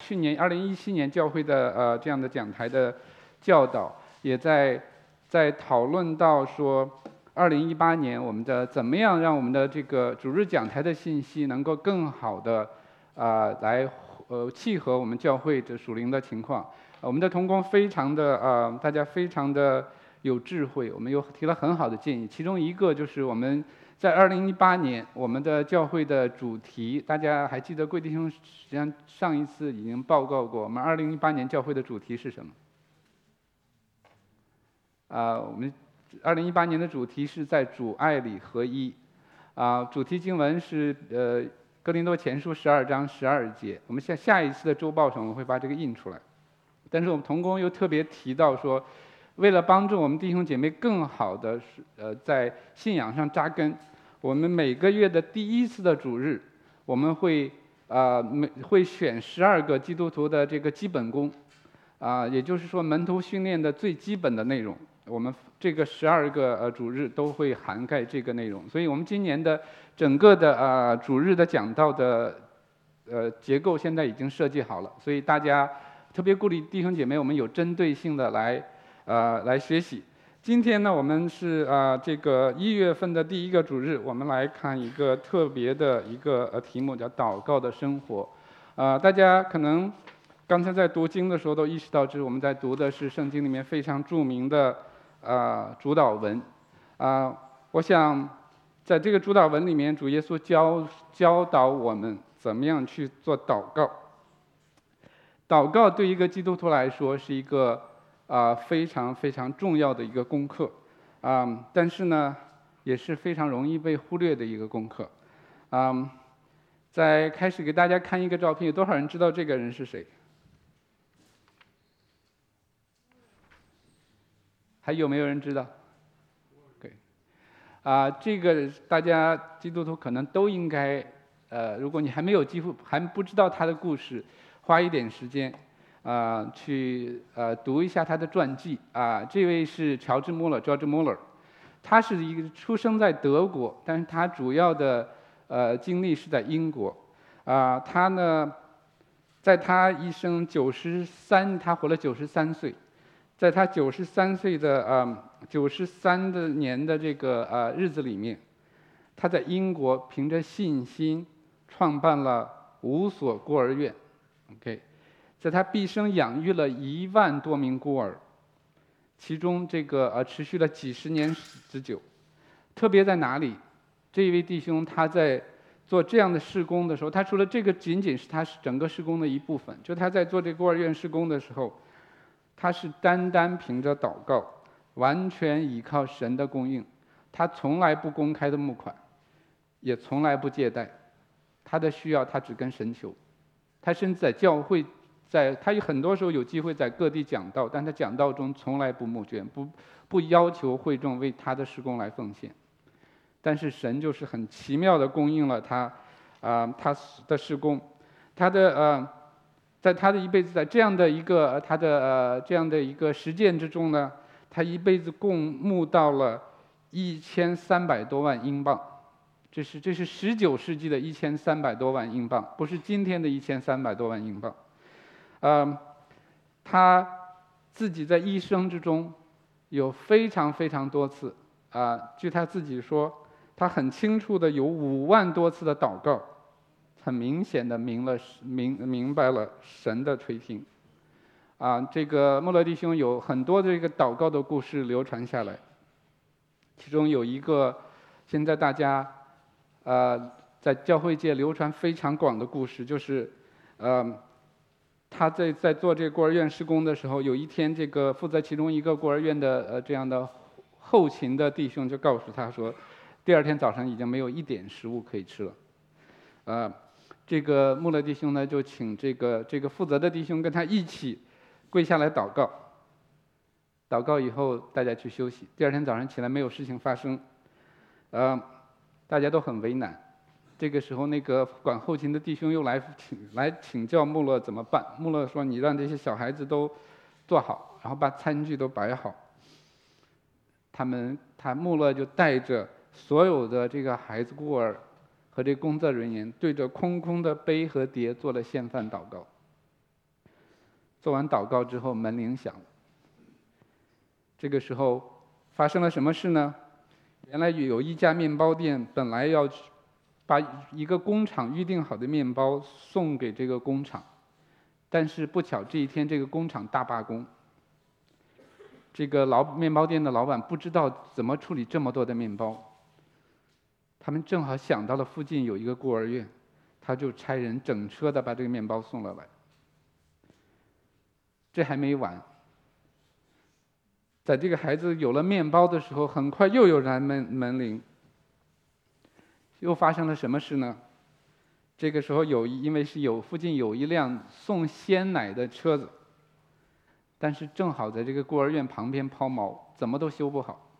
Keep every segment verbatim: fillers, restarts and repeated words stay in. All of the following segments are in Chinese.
去年二零一七年教会的呃这样的讲台的教导，也在在讨论到说，二零一八年我们的怎么样让我们的这个主日讲台的信息能够更好的啊、呃、来呃契合我们教会的属灵的情况。我们的同工非常的呃大家非常的有智慧，我们又提了很好的建议，其中一个就是我们在二零一八年我们的教会的主题，大家还记得贵弟兄实际上上一次已经报告过，我们二零一八年教会的主题是什么？啊、呃，我们二零一八年的主题是在主爱里合一，啊、呃，主题经文是呃哥林多前书十二章十二节，我们下下一次的周报上我们会把这个印出来，但是我们同工又特别提到说，为了帮助我们弟兄姐妹更好的呃在信仰上扎根，我们每个月的第一次的主日，我们会啊每、呃、会选十二个基督徒的这个基本功，啊、呃，也就是说门徒训练的最基本的内容，我们这个十二个呃主日都会涵盖这个内容，所以我们今年的整个的啊、呃、主日的讲道的呃结构现在已经设计好了，所以大家特别鼓励弟兄姐妹，我们有针对性的来。呃，来学习。今天呢，我们是啊、呃、这个一月份的第一个主日，我们来看一个特别的一个呃题目，叫祷告的生活。啊、呃，大家可能刚才在读经的时候都意识到，这是我们在读的是圣经里面非常著名的啊、呃、主祷文。啊、呃，我想在这个主祷文里面，主耶稣教教导我们怎么样去做祷告。祷告对一个基督徒来说是一个啊、呃，非常非常重要的一个功课，啊、呃，但是呢，也是非常容易被忽略的一个功课，啊、呃，在开始给大家看一个照片，有多少人知道这个人是谁？还有没有人知道？对，啊、呃，这个大家基督徒可能都应该，呃，如果你还没有机会，还不知道他的故事，花一点时间。啊、呃，去呃读一下他的传记啊、呃。这位是乔治·穆勒 （George Muller），他是一个出生在德国，但是他主要的呃经历是在英国。啊、呃，他呢，在他一生九十三，他活了九十三岁，在他九十三岁的呃九十三的年的这个呃日子里面，他在英国凭着信心创办了五所孤儿院。OK。在他毕生养育了一万多名孤儿，其中这个呃持续了几十年之久。特别在哪里？这一位弟兄他在做这样的事工的时候，他除了这个仅仅是他整个事工的一部分，就他在做这孤儿院事工的时候，他是单单凭着祷告，完全依靠神的供应，他从来不公开的募款，也从来不借贷，他的需要他只跟神求，他甚至在教会。在他有很多时候有机会在各地讲道，但他讲道中从来不募捐，不不要求会众为他的事工来奉献。但是神就是很奇妙的供应了他，啊、呃，他的事工，他的呃，在他的一辈子，在这样的一个他的呃这样的一个实践之中呢，他一辈子共募到了一千三百多万英镑，这是这是十九世纪的一千三百多万英镑，不是今天的一千三百多万英镑。呃，他自己在一生之中有非常非常多次啊、呃，据他自己说，他很清楚的有五万多次的祷告，很明显的明了明明白了神的垂听。啊、呃，这个穆勒弟兄有很多这个祷告的故事流传下来，其中有一个现在大家呃在教会界流传非常广的故事，就是呃。他在在做这个孤儿院施工的时候，有一天，这个负责其中一个孤儿院的呃这样的后勤的弟兄就告诉他说，第二天早上已经没有一点食物可以吃了。呃，这个穆勒弟兄呢就请这个这个负责的弟兄跟他一起跪下来祷告。祷告以后，大家去休息。第二天早上起来没有事情发生，呃，大家都很为难。这个时候，那个管后勤的弟兄又来请来请教穆勒怎么办。穆勒说：“你让这些小孩子都做好，然后把餐具都摆好。”他们，他穆勒就带着所有的这个孩子孤儿和这工作人员，对着空空的杯和碟做了献饭祷告。 做完祷告之后，门铃响了。这个时候发生了什么事呢？原来有一家面包店本来要把一个工厂预定好的面包送给这个工厂，但是不巧这一天这个工厂大罢工。这个老面包店的老板不知道怎么处理这么多的面包，他们正好想到了附近有一个孤儿院，他就差人整车的把这个面包送了来。这还没完，在这个孩子有了面包的时候，很快又有人门门铃，又发生了什么事呢？这个时候有因为是有附近有一辆送鲜奶的车子，但是正好在这个孤儿院旁边抛锚，怎么都修不好。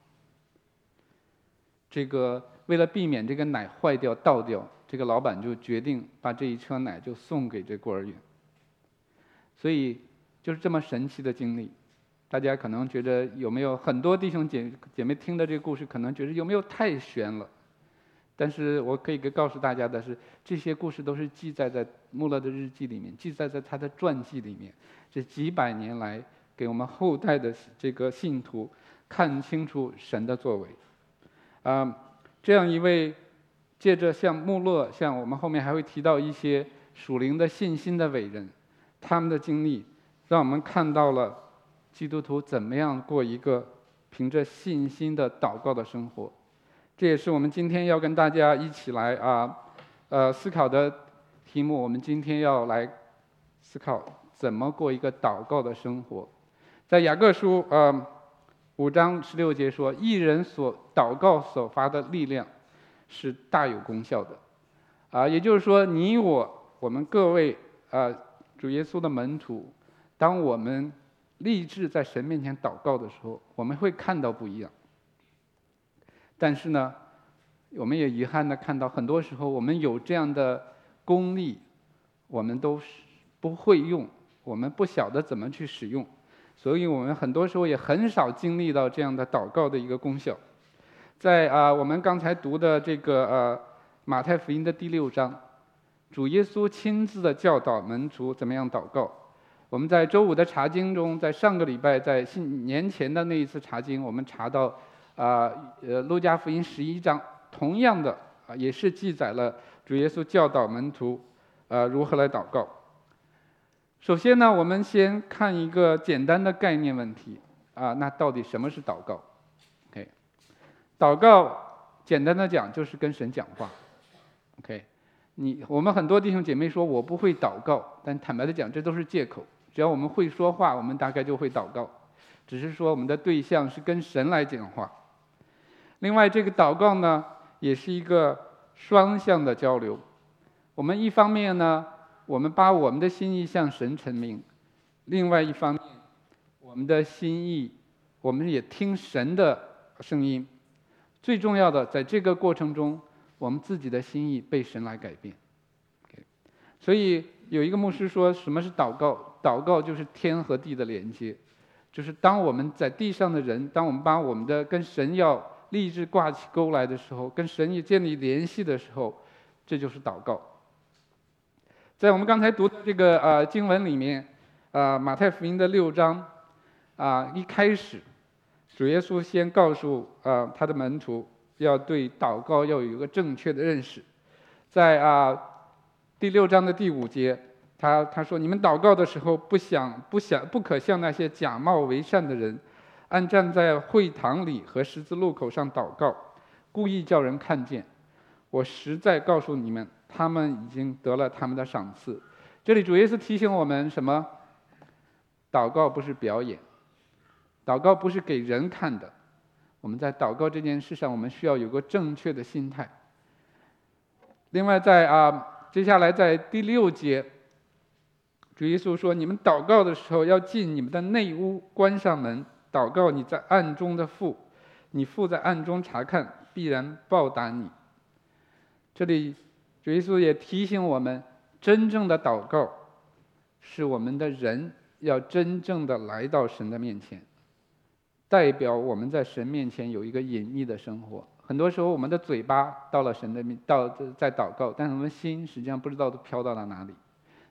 这个为了避免这个奶坏掉倒掉，这个老板就决定把这一车奶就送给这孤儿院。所以就是这么神奇的经历，大家可能觉得有没有很多弟兄姐姐妹听的这个故事，可能觉得有没有太悬了？但是我可以告诉大家的是，这些故事都是记载在穆勒的日记里面，记载在他的传记里面。这几百年来，给我们后代的这个信徒看清楚神的作为。啊、呃，这样一位借着像穆勒，像我们后面还会提到一些属灵的信心的伟人，他们的经历，让我们看到了基督徒怎么样过一个凭着信心的祷告的生活。这也是我们今天要跟大家一起来啊，呃思考的题目。我们今天要来思考怎么过一个祷告的生活。在雅各书呃五章十六节说，义人所祷告所发的力量是大有功效的。啊，也就是说，你我我们各位啊主耶稣的门徒，当我们立志在神面前祷告的时候，我们会看到不一样。但是呢，我们也遗憾的看到，很多时候我们有这样的功力，我们都不会用，我们不晓得怎么去使用，所以我们很多时候也很少经历到这样的祷告的一个功效。在啊、呃，我们刚才读的这个呃马太福音的第六章，主耶稣亲自的教导门徒怎么样祷告。我们在周五的查经中，在上个礼拜在新年前的那一次查经，我们查到。啊，呃，路加福音十一章，同样的啊，也是记载了主耶稣教导门徒，呃，如何来祷告。首先呢，我们先看一个简单的概念问题啊，那到底什么是祷告 ？OK， 祷告简单的讲就是跟神讲话。OK， 你我们很多弟兄姐妹说我不会祷告，但坦白的讲，这都是借口。只要我们会说话，我们大概就会祷告，只是说我们的对象是跟神来讲话。另外，这个祷告呢，也是一个双向的交流。我们一方面呢，我们把我们的心意向神陈明；另外一方面，我们的心意，我们也听神的声音。最重要的，在这个过程中，我们自己的心意被神来改变。Okay. 所以有一个牧师说，什么是祷告？祷告就是天和地的连接，就是当我们在地上的人，当我们把我们的跟神要立志挂起钩来的时候，跟神也建立联系的时候，这就是祷告。在我们刚才读的这个呃经文里面，啊、呃、马太福音的六章，啊、呃、一开始，主耶稣先告诉啊、呃、他的门徒，要对祷告要有一个正确的认识。在啊、呃、第六章的第五节，他他说：“你们祷告的时候，不想不想不可像那些假冒为善的人。”按站在会堂里和十字路口上祷告，故意叫人看见。我实在告诉你们，他们已经得了他们的赏赐。这里主耶稣提醒我们什么？祷告不是表演，祷告不是给人看的。我们在祷告这件事上，我们需要有个正确的心态。另外在，在啊，接下来在第六节，主耶稣说：“你们祷告的时候，要进你们的内屋，关上门。祷告你在暗中的父，你父在暗中查看，必然报答你。”这里主耶稣也提醒我们，真正的祷告是我们的人要真正的来到神的面前，代表我们在神面前有一个隐秘的生活。很多时候我们的嘴巴到了神的面，到在祷告，但是我们心实际上不知道都飘到了哪里。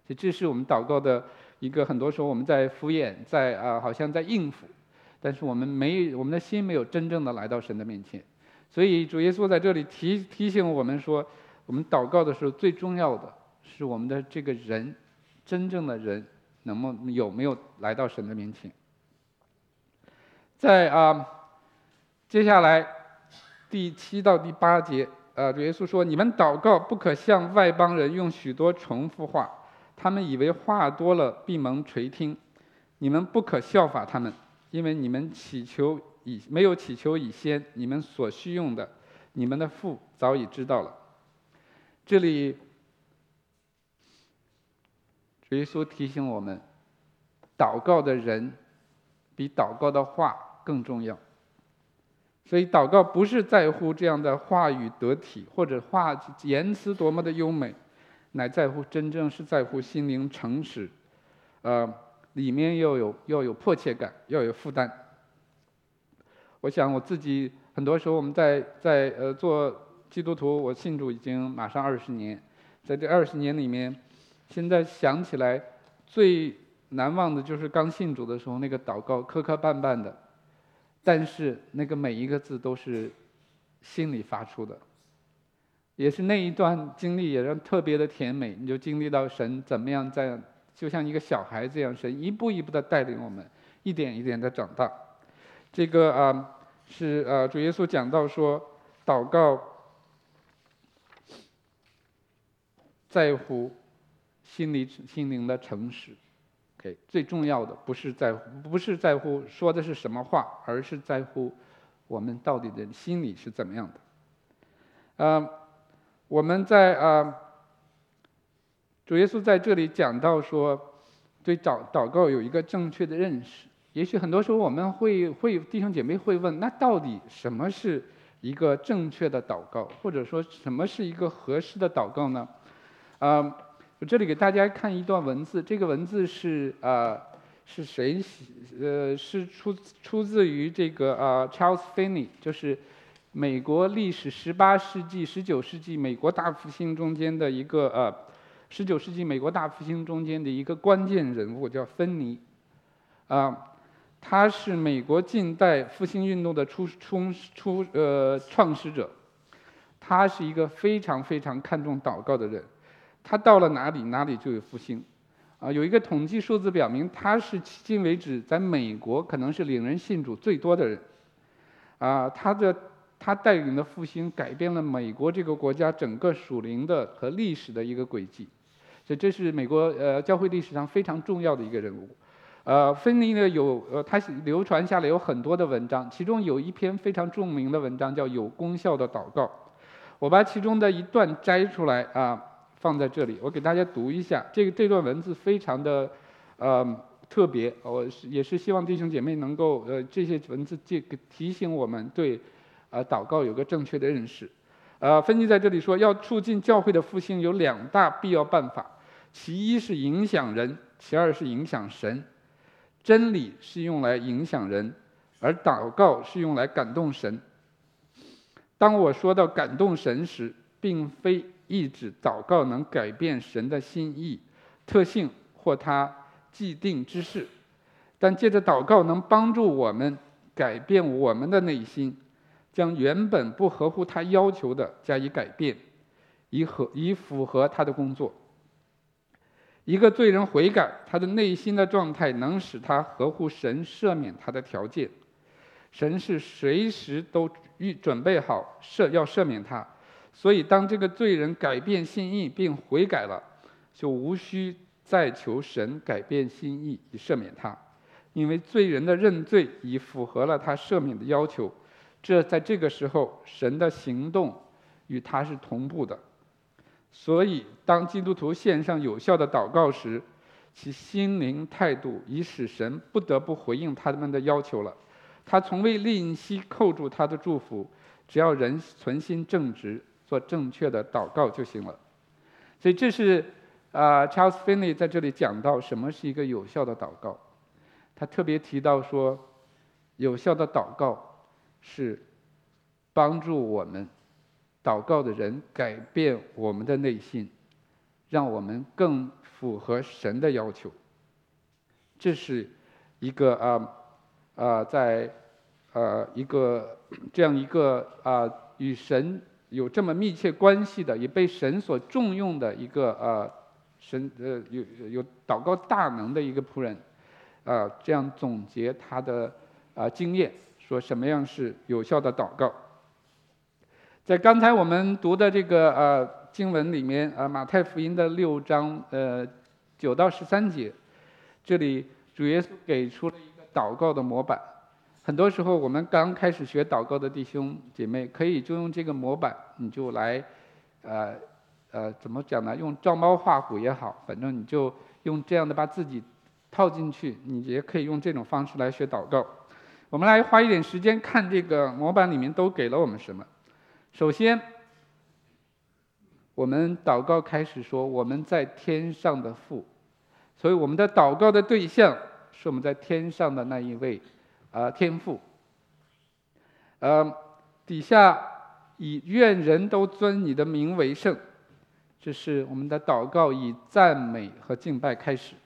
所以这是我们祷告的一个，很多时候我们在敷衍，在啊好像在应付，但是我们没我们的心没有真正的来到神的面前。所以主耶稣在这里提提醒我们说，我们祷告的时候最重要的是我们的这个人，真正的人能不能有没有来到神的面前。在啊接下来第七到第八节，呃，主耶稣说：“你们祷告不可像外邦人用许多重复话，他们以为话多了必蒙垂听。你们不可效法他们，因为你们祈求以没有祈求以先，你们所需用的，你们的父早已知道了。”这里主耶稣提醒我们，祷告的人比祷告的话更重要。所以祷告不是在乎这样的话语得体，或者话言辞多么的优美，乃在乎真正是在乎心灵诚实，呃，里面要有要有迫切感，要有负担。我想我自己很多时候我们在在呃做基督徒，我信主已经马上二十年，在这二十年里面，现在想起来最难忘的就是刚信主的时候那个祷告磕磕绊绊的。但是那个每一个字都是心里发出的，也是那一段经历也让特别的甜美。你就经历到神怎么样在，就像一个小孩子一样，神一步一步的带领我们，一点一点的长大。这个啊、呃、是呃主耶稣讲到说，祷告在乎心里心灵的诚实。Okay, 最重要的不是在乎，不是在乎说的是什么话，而是在乎我们到底的心里是怎么样的。呃，我们在呃，主耶稣在这里讲到说，对祷祷告有一个正确的认识。也许很多时候我们会会弟兄姐妹会问，那到底什么是一个正确的祷告，或者说什么是一个合适的祷告呢？啊、呃。我这里给大家看一段文字，这个文字是呃是谁呃是出出自于这个呃 Charles Finney， 就是美国历史十八世纪、十九世纪美国大复兴中间的一个呃十九世纪美国大复兴中间的一个关键人物，叫芬尼。啊、呃，他是美国近代复兴运动的出出出呃创始者，他是一个非常非常看重祷告的人。他到了哪里，哪里就有复兴，啊，有一个统计数字表明，他是迄今为止在美国可能是领人信主最多的人，啊，他的他带领的复兴改变了美国这个国家整个属灵的和历史的一个轨迹，所以这是美国呃教会历史上非常重要的一个人物。呃，芬尼呢有呃，他流传下来有很多的文章，其中有一篇非常著名的文章叫《有功效的祷告》，我把其中的一段摘出来啊。放在这里，我给大家读一下。这个这段文字非常的，呃，特别。我是也是希望弟兄姐妹能够，呃，这些文字这个提醒我们对，呃，祷告有个正确的认识。呃，分析在这里说，要促进教会的复兴有两大必要办法，其一是影响人，其二是影响神。真理是用来影响人，而祷告是用来感动神。当我说到感动神时，并非意指祷告能改变神的心意、特性或他既定之事，但借着祷告能帮助我们改变我们的内心，将原本不合乎他要求的加以改变，以合以符合他的工作。一个罪人悔改，他的内心的状态能使他合乎神赦免他的条件。神是随时都预准备好赦要赦免他。所以，当这个罪人改变心意并悔改了，就无需再求神改变心意以赦免他，因为罪人的认罪已符合了他赦免的要求。这在这个时候，神的行动与他是同步的。所以，当基督徒献上有效的祷告时，其心灵态度已使神不得不回应他们的要求了。他从未吝惜扣住他的祝福，只要人存心正直，做正确的祷告就行了。所以这是啊、呃、Charles Finney 在这里讲到什么是一个有效的祷告。他特别提到说，有效的祷告是帮助我们祷告的人改变我们的内心， 让我们更符合神的要求。这是一个啊啊在呃一个这样一个啊与神有这么密切关系的，也被神所重用的一个呃神呃有有祷告大能的一个仆人，啊这样总结他的啊经验，说什么样是有效的祷告。在刚才我们读的这个呃经文里面啊，马太福音的六章呃九到十三节，这里主耶稣给出了一个祷告的模板。很多时候我们刚开始学祷告的弟兄姐妹，可以就用这个模板，你就来呃呃怎么讲呢？用照猫画虎也好，反正你就用这样的把自己套进去，你也可以用这种方式来学祷告。我们来花一点时间看这个模板里面都给了我们什么。首先，我们祷告开始说我们在天上的父，所以我们的祷告的对象是我们在天上的那一位啊、呃、天父。呃，底下以愿人都尊你的名为圣，这是我们的祷告以赞美和敬拜开始。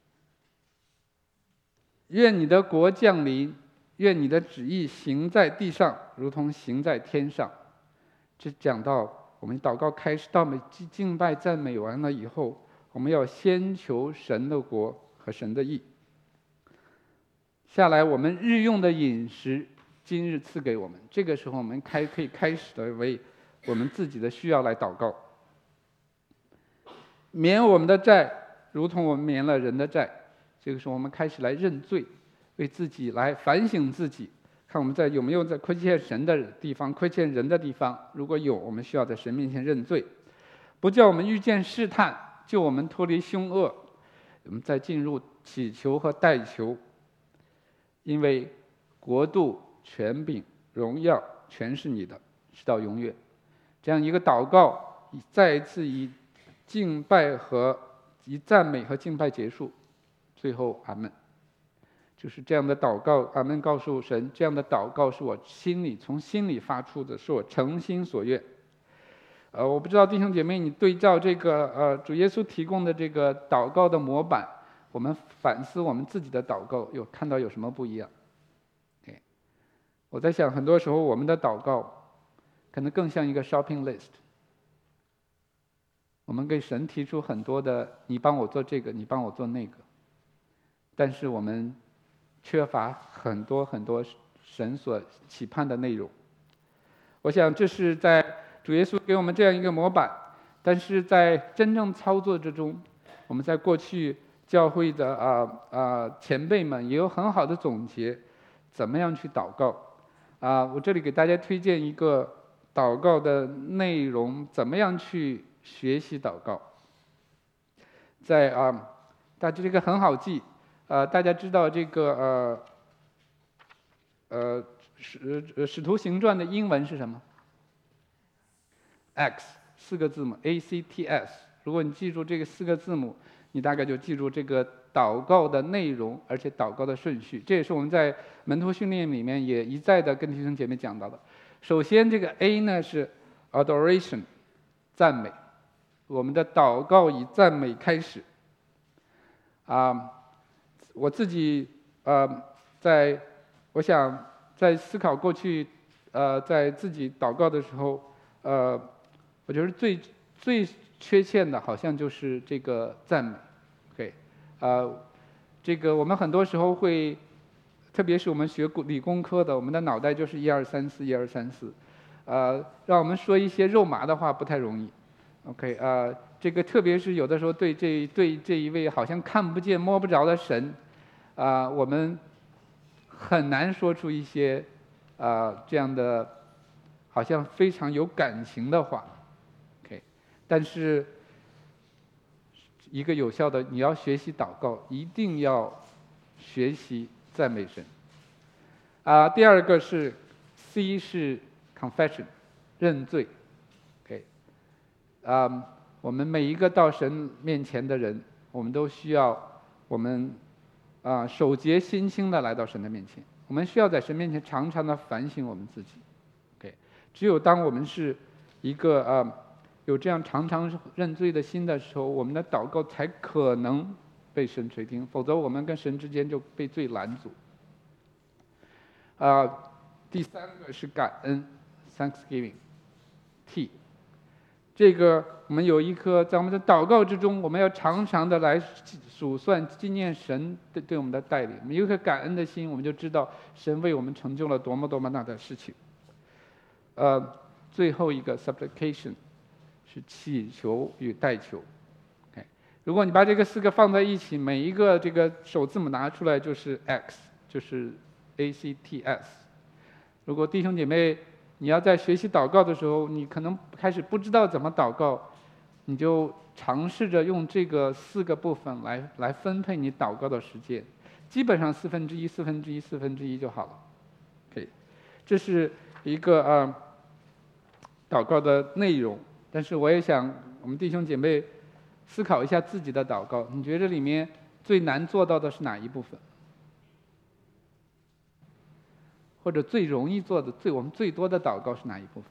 愿你的国降临，愿你的旨意行在地上，如同行在天上。这讲到我们祷告开始到每敬拜赞美完了以后，我们要先求神的国和神的义。下来我们日用的饮食今日赐给我们，这个时候我们开可以开始的为我们自己的需要来祷告。免我们的债，如同我们免了人的债。这个时候我们开始来认罪，为自己来反省自己，看我们在有没有在亏欠神的地方、亏欠人的地方。如果有，我们需要在神面前认罪，不叫我们遇见试探，救我们脱离凶恶。我们再进入祈求和代求，因为国度、权柄、荣耀全是你的，直到永远。这样一个祷告，再一次以敬拜和以赞美和敬拜结束，最后阿们。就是这样的祷告，阿们告诉神，这样的祷告是我心里从心里发出的，是我诚心所愿。呃，我不知道弟兄姐妹，你对照这个呃主耶稣提供的这个祷告的模板，我们反思我们自己的祷告，有看到有什么不一样？ okay. 我在想，很多时候我们的祷告可能更像一个 shopping list， 我们给神提出很多的，你帮我做这个，你帮我做那个，但是我们缺乏很多很多神所期盼的内容。我想这是在主耶稣给我们这样一个模板，但是在真正操作之中，我们在过去教会的啊啊前辈们也有很好的总结，怎么样去祷告啊？我这里给大家推荐一个祷告的内容，怎么样去学习祷告。在啊，大家这个很好记。呃，大家知道这个呃呃使使徒行传的英文是什么 ？X 四个字母 A C T S。如果你记住这个四个字母，你大概就记住这个祷告的内容，而且祷告的顺序。这也是我们在门徒训练里面也一再的跟弟兄姐妹讲到的。首先，这个 A 呢是 adoration， 赞美。我们的祷告以赞美开始。啊。我自己呃，在我想在思考过去，呃，在自己祷告的时候，呃，我觉得最最缺陷的好像就是这个赞美。对，呃，这个我们很多时候会，特别是我们学理工科的，我们的脑袋就是一二三四，一二三四，呃，让我们说一些肉麻的话不太容易。OK， 呃，这个特别是有的时候对这对这一位好像看不见摸不着的神。啊、呃，我们很难说出一些啊、呃、这样的，好像非常有感情的话 ，OK。但是，一个有效的，你要学习祷告，一定要学习赞美神。啊、呃，第二个是 C 是 confession， 认罪 ，OK。啊、呃，我们每一个到神面前的人，我们都需要我们。啊，手洁心清的来到神的面前，我们需要在神面前常常的反省我们自己。OK， 只有当我们是一个啊有这样常常认罪的心的时候，我们的祷告才可能被神垂听，否则我们跟神之间就被罪拦阻。啊、呃，第三个是感恩 ，Thanksgiving，T。这个我们有一颗在我们的祷告之中，我们要常常的来数算纪念神对对我们的带领。我们有一颗感恩的心，我们就知道神为我们成就了多么多么大的事情。呃，最后一个 supplication 是祈求与代求。Okay， 如果你把这个四个放在一起，每一个这个首字母拿出来就是 X， 就是 A C T S。如果弟兄姐妹，你要在学习祷告的时候，你可能开始不知道怎么祷告，你就尝试着用这个四个部分来来分配你祷告的时间，基本上四分之一、四分之一、四分之一就好了。OK， 这是一个呃祷告的内容。但是我也想我们弟兄姐妹思考一下自己的祷告，你觉得里面最难做到的是哪一部分？或者最容易做的、最我们最多的祷告是哪一部分？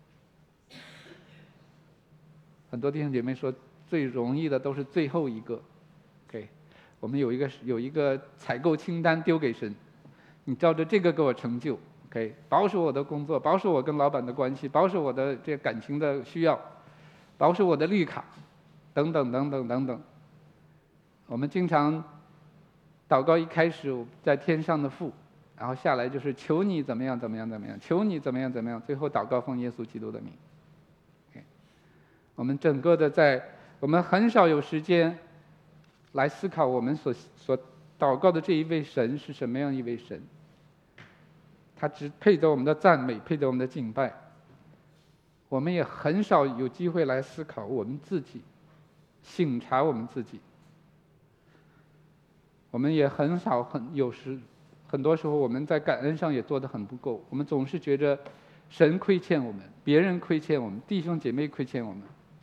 很多弟兄姐妹说，最容易的都是最后一个。OK， 我们有一个有一个采购清单丢给神，你照着这个给我成就。OK， 保守我的工作，保守我跟老板的关系，保守我的这感情的需要，保守我的绿卡，等等等等等等。我们经常祷告一开始在天上的父。然后下来就是求你怎么样怎么样怎么样，求你怎么样怎么样，最后祷告奉耶稣基督的名。Okay， 我们整个的在，我们很少有时间来思考我们所所祷告的这一位神是什么样一位神。他只配得我们的赞美，配得我们的敬拜。我们也很少有机会来思考我们自己，省察我们自己。我们也很少很有时。很多时候我们在感恩上也做得很不够，我们总是觉着神亏欠我们，别人亏欠我们，弟兄姐妹亏欠我们，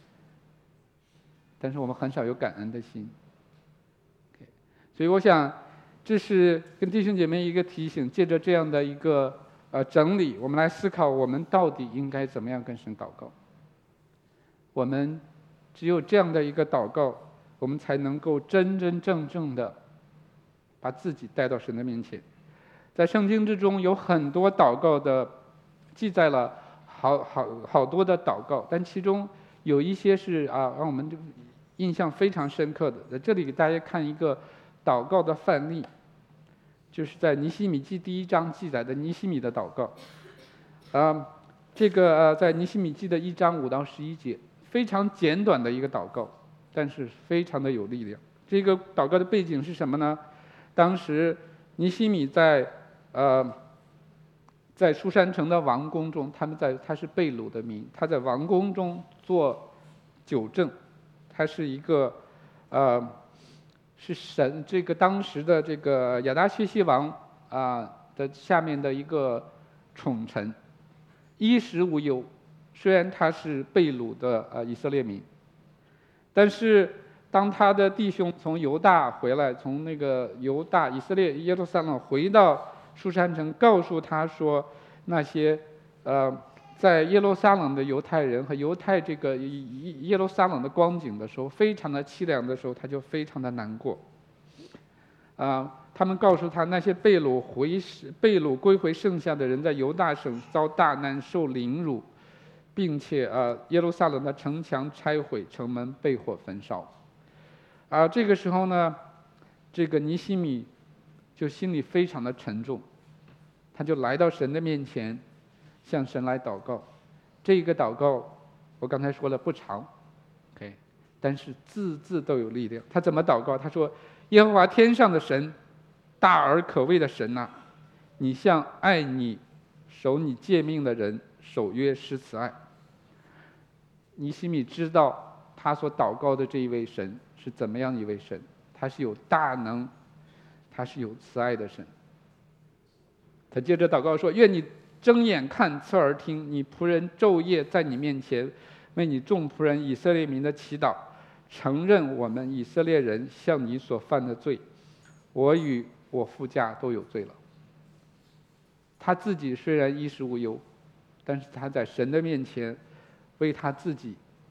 但是我们很少有感恩的心。Okay， 所以我想这是跟弟兄姐妹一个提醒，借着这样的一个呃整理，我们来思考我们到底应该怎么样跟神祷告。我们只有这样的一个祷告，我们才能够真真正正的把自己带到神的面前。在圣经之中有很多祷告的记载了好好好多的祷告，但其中有一些是啊让我们印象非常深刻的。在这里给大家看一个祷告的范例，就是在尼希米记第一章记载的尼希米的祷告。啊，这个呃在尼希米记的一章五到十一节，非常简短的一个祷告，但是非常的有力量。这个祷告的背景是什么呢？当时尼希米在呃，在书珊城的王宫中，他们在他是被掳的民，他在王宫中做酒政，他是一个呃是神这个当时的这个亚达薛西王啊、呃、的下面的一个宠臣，衣食无忧。虽然他是被掳的呃以色列民，但是当他的弟兄从犹大回来，从那个犹大以色列耶路撒冷回到书珊城，告诉他说，那些呃在耶路撒冷的犹太人和犹太这个耶路撒冷的光景的时候，非常的凄凉的时候，他就非常的难过。啊、呃，他们告诉他，那些被掳回被掳归回剩下的人，在犹大省遭大难，受凌辱，并且呃耶路撒冷的城墙拆毁，城门被火焚烧。啊、呃，这个时候呢，这个尼希米就心里非常的沉重，他就来到神的面前，向神来祷告。这个祷告我刚才说了不长 ，OK， 但是字字都有力量。他怎么祷告？他说：“耶和华天上的神，大而可畏的神呐、啊，你向爱你、守你诫命的人守约施慈爱。”尼希米知道他所祷告的这一位神是怎么样一位神，他是有大能，他是有慈爱的神。他接着祷告说：“愿你睁眼看，侧耳听，你仆人昼夜在你面前，为你众仆人以色列民的祈祷，承认我们以色列人向你所犯的罪，我与我父家都有罪了。”他自己虽然衣食无忧，但是他在神的面前为他自己、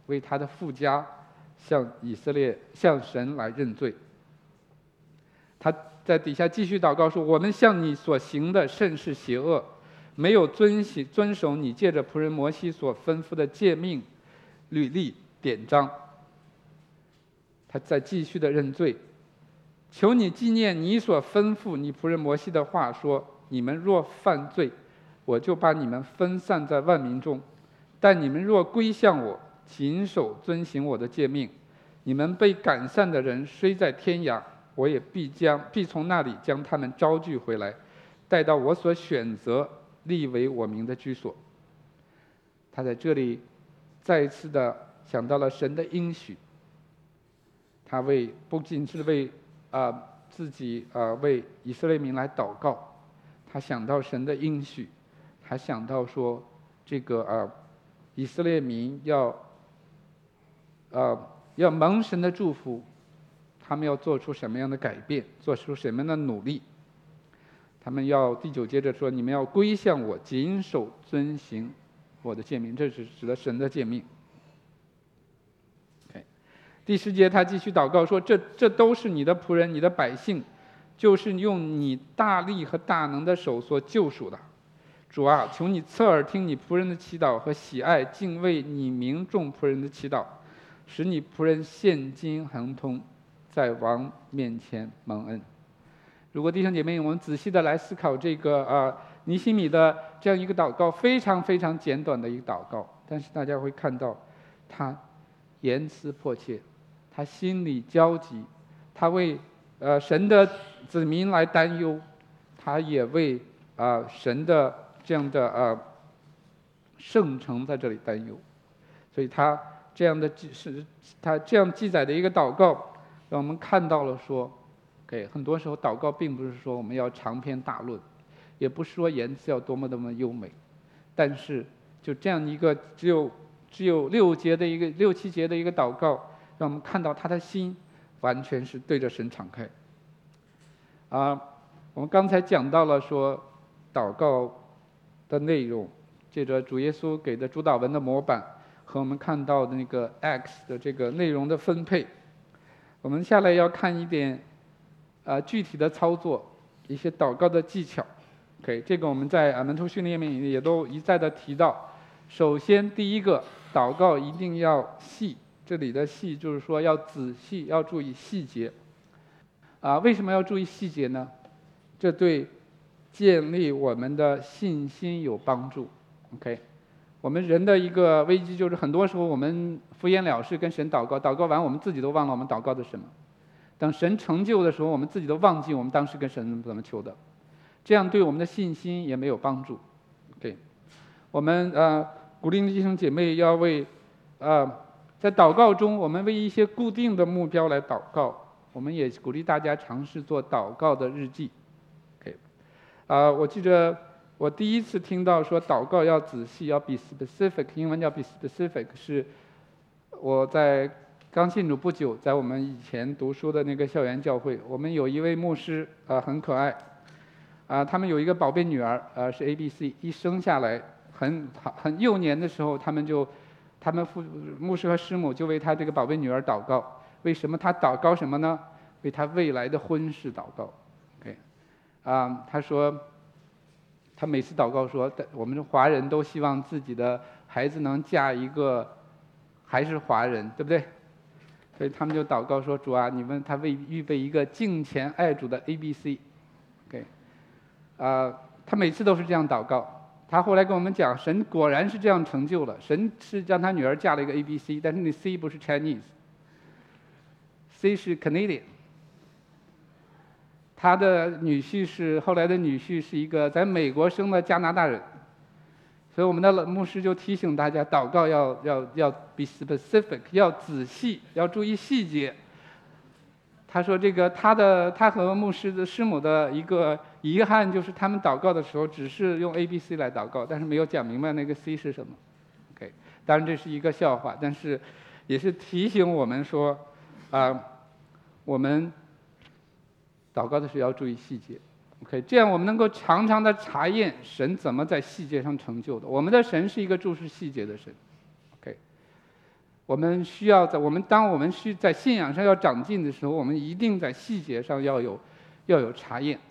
为他的父家向以色列向神来认罪。他在底下继续祷告说：“我们向你所行的甚是邪恶，没有遵行遵守你借着仆人摩西所吩咐的诫命、律例、典章。”他在继续的认罪，求你纪念你所吩咐你仆人摩西的话，说：“你们若犯罪，我就把你们分散在万民中；但你们若归向我，谨守遵行我的诫命，你们被赶散的人虽在天涯，我也必将必从那里将他们招聚回来，带到我所选择立为我名的居所。”他在这里再一次的想到了神的应许，他为不仅是为啊、呃、自己啊、呃、为以色列民来祷告，他想到神的应许，他想到说这个啊、呃、以色列民要呃要蒙神的祝福，他们要做出什么样的改变，做出什么样的努力。他们要第九节着说：“你们要归向我，谨守遵行我的诫命。”这是指的神的诫命。Okay. 第十节他继续祷告说：“这这都是你的仆人，你的百姓，就是用你大力和大能的手所救赎的。主啊，求你侧耳听你仆人的祈祷和喜爱敬畏你名众仆人的祈祷，使你仆人现今亨通，在王面前蒙恩。”如果弟兄姐妹，我们仔细的来思考这个啊、呃、尼希米的这样一个祷告，非常非常简短的一个祷告，但是大家会看到他言辞迫切，他心里焦急，他为呃神的子民来担忧，他也为啊、呃、神的这样的呃圣城在这里担忧。所以他这样的记是他这样记载的一个祷告，让我们看到了说，Okay, 很多时候祷告并不是说我们要长篇大论，也不是说言辞要多么多么优美，但是就这样一个只有只有六节的一个六七节的一个祷告，让我们看到他的心完全是对着神敞开。啊，我们刚才讲到了说祷告的内容，借着主耶稣给的主祷文的模板和我们看到的那个 Acts 的这个内容的分配，我们下来要看一点啊、呃，具体的操作，一些祷告的技巧。OK， 这个我们在啊门徒训练里面也都一再的提到。首先，第一个，祷告一定要细，这里的细就是说要仔细，要注意细节。啊，为什么要注意细节呢？这对建立我们的信心有帮助。OK， 我们人的一个危机就是很多时候我们敷衍了事跟神祷告，祷告完我们自己都忘了我们祷告的什么。等神成就的时候，我们自己都忘记我们当时跟神怎么求的，这样对我们的信心也没有帮助。OK， 我们呃鼓励弟兄姐妹要为呃在祷告中，我们为一些固定的目标来祷告。我们也鼓励大家尝试做祷告的日记。OK， 啊、呃，我记得我第一次听到说祷告要仔细，要 be specific， 英文叫 be specific， 是我在刚信主不久，在我们以前读书的那个校园教会，我们有一位牧师啊、呃，很可爱，啊、呃，他们有一个宝贝女儿，呃，是 A B C， 一生下来很很幼年的时候，他们就，他们父牧师和师母就为他这个宝贝女儿祷告。为什么他祷告什么呢？为他未来的婚事祷告。OK， 啊、呃，他说，他每次祷告说，我们华人都希望自己的孩子能嫁一个还是华人，对不对？所以他们就祷告说：“主啊，你们他为预备一个敬虔爱主的 A B C。”OK， 啊、呃，他每次都是这样祷告。他后来跟我们讲，神果然是这样成就了。神是让他女儿嫁了一个 A B C， 但是那 C 不是 Chinese。C 是 Canadian， 他的女婿是后来的女婿是一个在美国生的加拿大人，所以我们的牧师就提醒大家，祷告要要要 be specific， 要仔细，要注意细节。他说这个他的他和牧师的师母的一个遗憾就是他们祷告的时候只是用 A B C 来祷告，但是没有讲明白那个 C 是什么。OK， 当然这是一个笑话，但是也是提醒我们说。啊、呃，我们祷告的时候要注意细节 ，OK， 这样我们能够常常的查验神怎么在细节上成就的。我们的神是一个注视细节的神 ，OK。 我们需要在我们当我们需在信仰上要长进的时候，我们一定在细节上要有要有查验。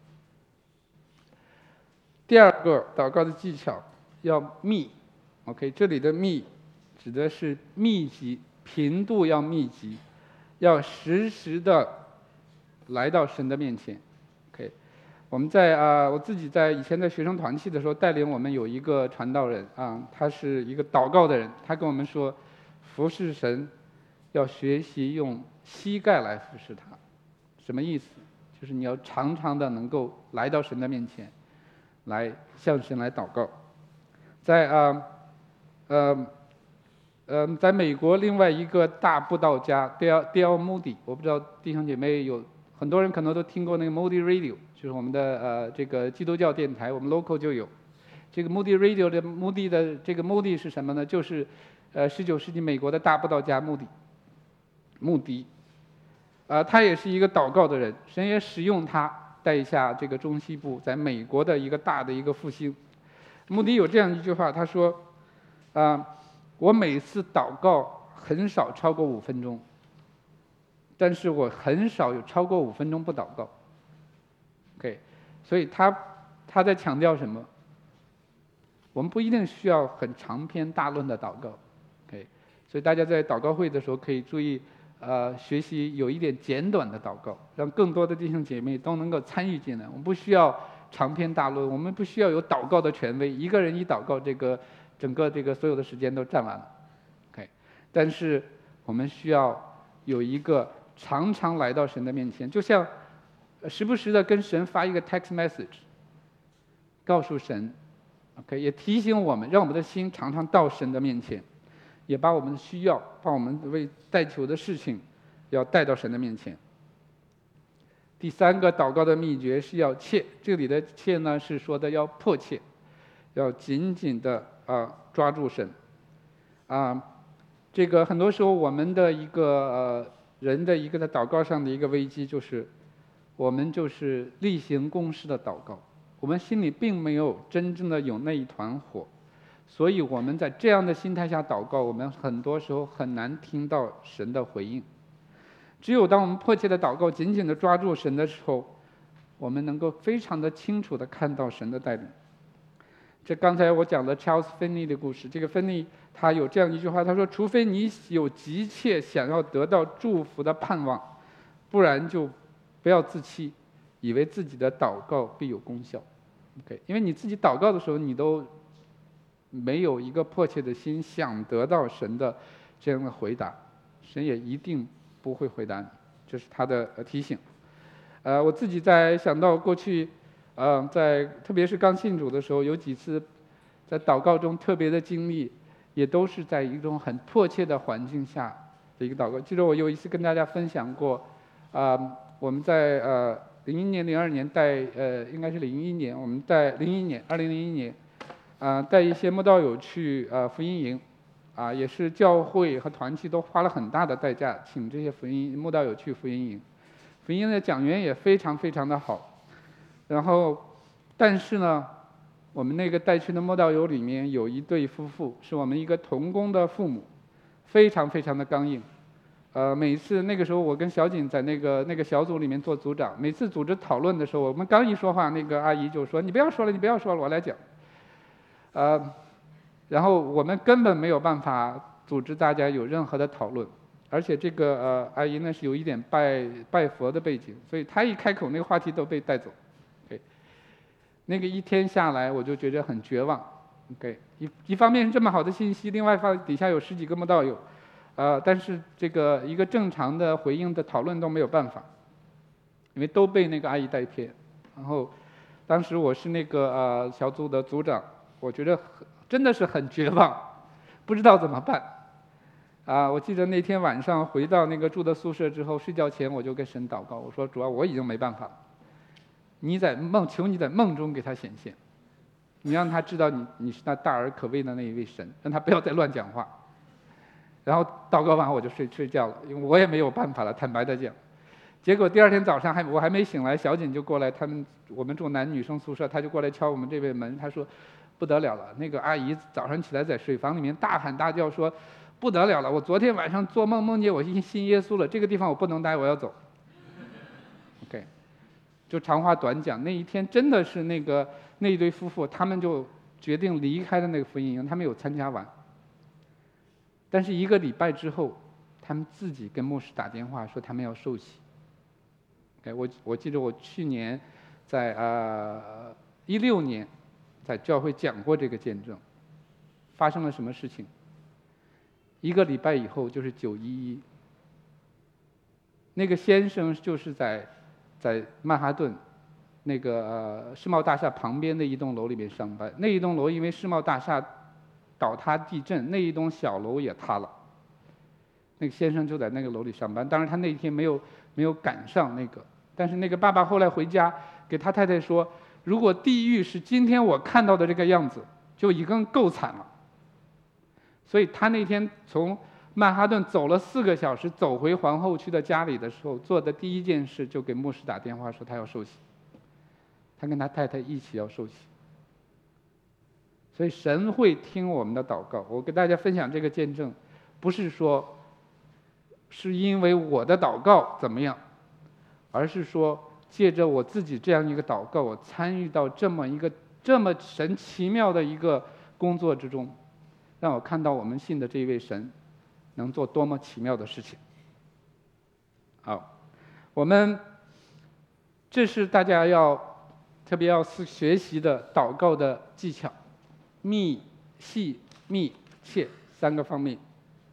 第二个祷告的技巧要密 ，OK， 这里的密指的是密集，频度要密集，要时时的来到神的面前 ，OK。我们在啊、呃，我自己在以前在学生团契的时候，带领我们有一个传道人啊，他是一个祷告的人，他跟我们说，服侍神要学习用膝盖来服侍他，什么意思？就是你要常常的能够来到神的面前，来向神来祷告。在啊呃呃，在美国另外一个大布道家 Dale Dale Moody， 我不知道弟兄姐妹有很多人可能都听过那个 Moody Radio， 就是我们的呃这个基督教电台，我们 local 就有。这个 Moody Radio 的 Moody 的这个 Moody 是什么呢？就是呃十九世纪美国的大布道家穆迪，穆迪，啊、呃，他也是一个祷告的人，神也使用他带下这个中西部在美国的一个大的一个复兴。穆迪有这样一句话，他说，啊、呃。我每次祷告很少超过五分钟，但是我很少有超过五分钟不祷告。OK， 所以他他在强调什么？我们不一定需要很长篇大论的祷告。OK， 所以大家在祷告会的时候可以注意，呃，学习有一点简短的祷告，让更多的弟兄姐妹都能够参与进来。我们不需要长篇大论，我们不需要有祷告的权威，一个人一祷告，这个。整个这个所有的时间都占完了 ，OK， 但是我们需要有一个常常来到神的面前，就像时不时的跟神发一个 text message， 告诉神 ，OK， 也提醒我们，让我们的心常常到神的面前，也把我们的需要，把我们为代求的事情，要带到神的面前。第三个祷告的秘诀是要切，这里的切呢是说的要迫切，要紧紧的。啊，抓住神，啊，这个很多时候我们的一个呃人的一个在祷告上的一个危机就是，我们就是例行公事的祷告，我们心里并没有真正的有那一团火，所以我们在这样的心态下祷告，我们很多时候很难听到神的回应。只有当我们迫切的祷告，紧紧的抓住神的时候，我们能够非常的清楚的看到神的带领。这刚才我讲的 Charles Finney 的故事，这个 Finney 他有这样一句话，他说：“除非你有急切想要得到祝福的盼望，不然就不要自欺，以为自己的祷告必有功效。” OK， 因为你自己祷告的时候，你都没有一个迫切的心想得到神的这样的回答，神也一定不会回答你，这是他的提醒。呃，我自己在想到过去。呃，在特别是刚信主的时候，有几次在祷告中特别的经历，也都是在一种很迫切的环境下的一个祷告。记得我有一次跟大家分享过，啊、呃，我们在呃零一年、零二年带呃应该是零一年，我们在零一年、二零零一年，啊、呃、带一些慕道友去呃福音营，啊、呃、也是教会和团契都花了很大的代价，请这些福音慕道友去福音营，福音营的讲员也非常非常的好。然后，但是呢，我们那个带去的慕道友里面有一对夫妇，是我们一个同工的父母，非常非常的刚硬。呃，每次那个时候我跟小景在那个那个小组里面做组长，每次组织讨论的时候，我们刚一说话，那个阿姨就说：“你不要说了，你不要说了，我来讲。”呃，然后我们根本没有办法组织大家有任何的讨论，而且这个呃阿姨呢是有一点拜拜佛的背景，所以她一开口，那个话题都被带走。那个一天下来，我就觉得很绝望。OK， 一一方面是这么好的信息，另外一方底下有十几个慕道友，呃，但是这个一个正常的回应的讨论都没有办法，因为都被那个阿姨带偏。然后，当时我是那个呃小组的组长，我觉得真的是很绝望，不知道怎么办。啊，我记得那天晚上回到那个住的宿舍之后，睡觉前我就跟神祷告，我说：“主啊，我已经没办法了。”你在梦，求你在梦中给他显现，你让他知道你你是那大而可畏的那一位神，让他不要再乱讲话。然后祷告完我就睡睡觉了，因为我也没有办法了，坦白的讲。结果第二天早上还我还没醒来，小景就过来，他们我们住男女生宿舍，他就过来敲我们这边门，他说不得了了，那个阿姨早上起来在水房里面大喊大叫说， 不得了了，我昨天晚上做梦梦见我信信耶稣了，这个地方我不能待，我要走。OK， 就长话短讲，那一天真的是那个那一对夫妇，他们就决定离开了那个福音营，他们有参加完。但是一个礼拜之后，他们自己跟牧师打电话说他们要受洗。OK， 我我记得我去年在呃一六年在教会讲过这个见证，发生了什么事情？一个礼拜以后就是九一一，那个先生就是在在曼哈顿那个呃世贸大厦旁边的一栋楼里面上班，那一栋楼因为世贸大厦倒塌地震，那一栋小楼也塌了。那个先生就在那个楼里上班，当然他那天没有没有赶上那个，但是那个爸爸后来回家给他太太说，如果地狱是今天我看到的这个样子，就已经够惨了。所以他那天从曼哈顿走了四个小时，走回皇后区的家里的时候，做的第一件事就给牧师打电话说他要受洗，他跟他太太一起要受洗。所以神会听我们的祷告。我跟大家分享这个见证，不是说是因为我的祷告怎么样，而是说借着我自己这样一个祷告，我参与到这么一个这么神奇妙的一个工作之中，让我看到我们信的这一位神能做多么奇妙的事情。好，我们这是大家要特别要学习的祷告的技巧，密、细、密、切三个方面。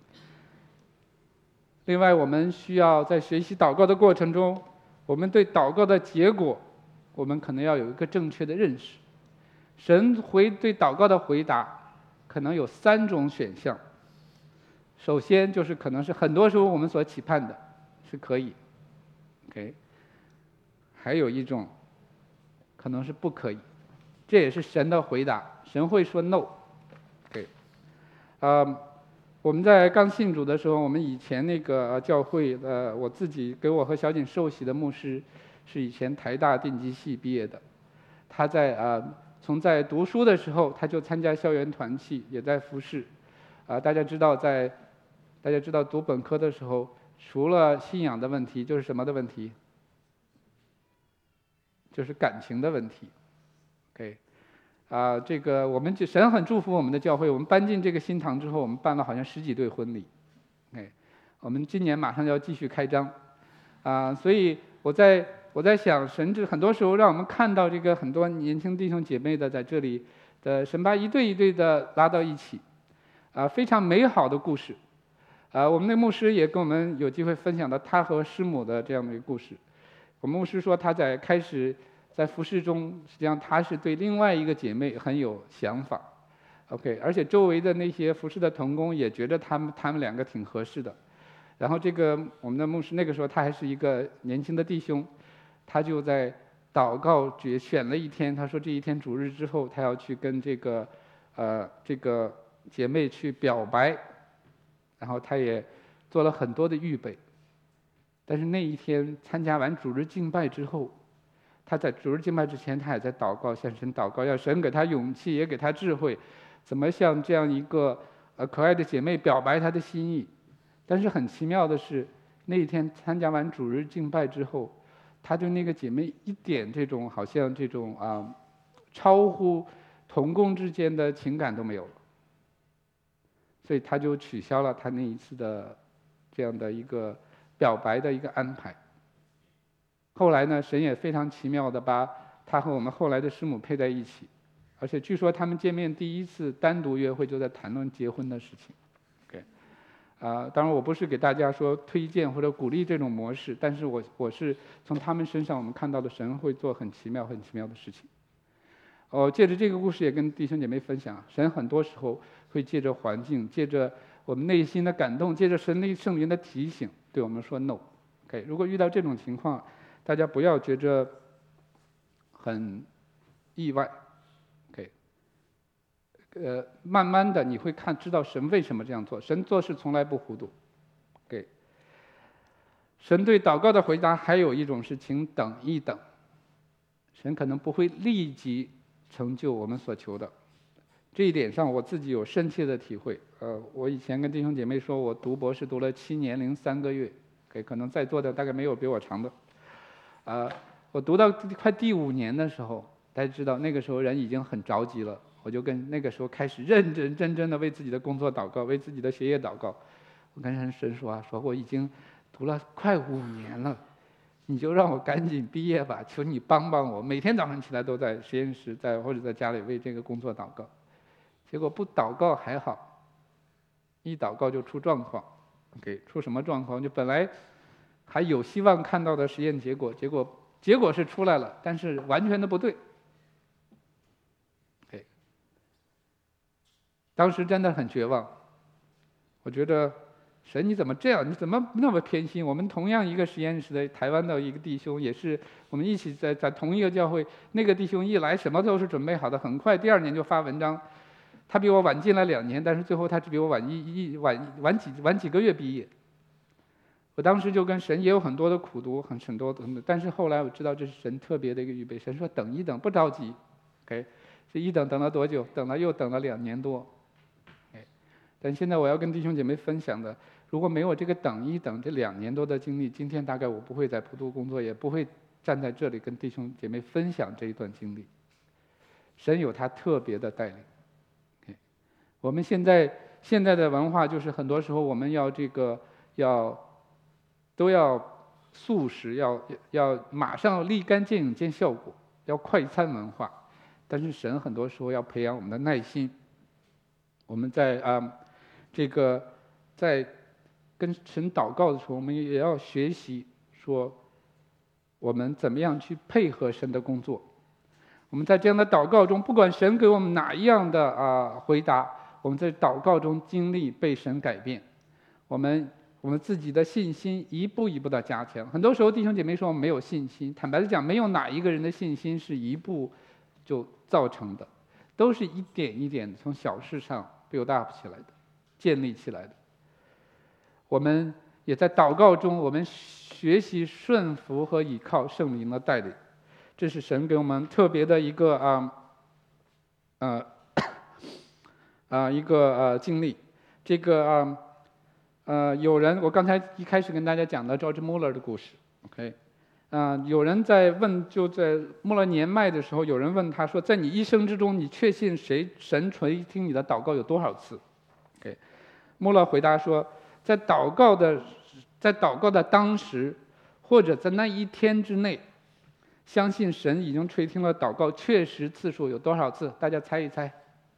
另外，我们需要在学习祷告的过程中，我们对祷告的结果，我们可能要有一个正确的认识。神回对祷告的回答，可能有三种选项。首先就是可能是很多时候我们所期盼的，是可以 ，OK。还有一种可能是不可以，这也是神的回答，神会说 no，OK。呃，我们在刚信主的时候，我们以前那个教会呃，我自己给我和小景受洗的牧师，是以前台大电机系毕业的，他在呃从在读书的时候他就参加校园团契，也在服侍。啊、呃，大家知道在大家知道读本科的时候，除了信仰的问题，就是什么的问题？就是感情的问题。OK， 啊、呃，这个我们神很祝福我们的教会，我们搬进这个新堂之后，我们办了好像十几对婚礼。OK， 我们今年马上要继续开张。啊、呃，所以我在我在想，神这很多时候让我们看到这个很多年轻弟兄姐妹的在这里的神把一对一对的拉到一起，啊、呃，非常美好的故事。啊、呃，我们的牧师也跟我们有机会分享到他和师母的这样的一个故事。我们牧师说他在开始在服侍中，实际上他是对另外一个姐妹很有想法 ，OK， 而且周围的那些服侍的同工也觉得他们他们两个挺合适的。然后这个我们的牧师那个时候他还是一个年轻的弟兄，他就在祷告决选了一天，他说这一天主日之后，他要去跟这个呃这个姐妹去表白。然后他也做了很多的预备，但是那一天参加完主日敬拜之后，他在主日敬拜之前，他也在祷告，向神祷告，要神给他勇气，也给他智慧，怎么向这样一个呃可爱的姐妹表白他的心意。但是很奇妙的是，那一天参加完主日敬拜之后，他对那个姐妹一点这种好像这种啊、呃、超乎同工之间的情感都没有了。所以他就取消了他那一次的这样的一个表白的一个安排。后来呢，神也非常奇妙的把他和我们后来的师母配在一起，而且据说他们见面第一次单独约会就在谈论结婚的事情。OK， 啊、呃，当然我不是给大家说推荐或者鼓励这种模式，但是我我是从他们身上我们看到的神会做很奇妙很奇妙的事情。哦，借着这个故事也跟弟兄姐妹分享，神很多时候会借着环境，借着我们内心的感动，借着神的圣灵的提醒，对我们说 no。OK， 如果遇到这种情况，大家不要觉着很意外。OK， 呃，慢慢的你会看知道神为什么这样做，神做事从来不糊涂。OK， 神对祷告的回答还有一种是请等一等，神可能不会立即成就我们所求的， 这一点上我自己有深切的体会。呃，我以前跟弟兄姐妹说，我读博士读了七年零三个月，给可能在座的大概没有比我长的。呃，我读到快第五年的时候，大家知道那个时候人已经很着急了，我就跟那个时候开始认认真真的为自己的工作祷告，为自己的学业祷告。我跟神神说啊，说我已经读了快五年了，你就让我赶紧毕业吧，求你帮帮我。每天早上起来都在实验室，在或者在家里为这个工作祷告。结果不祷告还好，一祷告就出状况。OK， 出什么状况？就本来还有希望看到的实验结果，结果结果是出来了，但是完全的不对。OK， 当时真的很绝望，我觉得神你怎么这样？你怎么那么偏心？我们同样一个实验室的台湾的一个弟兄，也是我们一起在在同一个教会，那个弟兄一来什么都是准备好的，很快第二年就发文章。他比我晚进来两年，但是最后他只比我晚一一晚晚几晚几个月毕业。我当时就跟神也有很多的苦读，很很多的，但是后来我知道这是神特别的一个预备。神说等一等，不着急。OK， 这一等等了多久？等了又等了两年多。哎，但现在我要跟弟兄姐妹分享的，如果没有这个等一等这两年多的经历，今天大概我不会在普渡工作，也不会站在这里跟弟兄姐妹分享这一段经历。神有他特别的带领。我们现在现在的文化就是很多时候我们要这个要都要速食，要要马上立竿见影见效果，要快餐文化。但是神很多时候要培养我们的耐心。我们在啊、呃、这个在跟神祷告的时候，我们也要学习说我们怎么样去配合神的工作。我们在这样的祷告中，不管神给我们哪一样的啊、呃、回答，我们在祷告中经历被神改变，我们我们自己的信心一步一步的加强。很多时候弟兄姐妹说我们没有信心，坦白的讲，没有哪一个人的信心是一步就造成的，都是一点一点从小事上 build up 起来的，建立起来的。我们也在祷告中，我们学习顺服和倚靠圣灵的带领，这是神给我们特别的一个啊呃啊、呃、一个呃经历。这个啊 呃, 呃有人，我刚才一开始跟大家讲的 George Muller 的故事 ，OK， 啊、呃、有人在问，就在穆勒年迈的时候，有人问他说，在你一生之中，你确信谁神垂听你的祷告有多少次 ？OK， 穆勒回答说，在祷告的在祷告的当时，或者在那一天之内，相信神已经垂听了祷告，确实次数有多少次？大家猜一猜。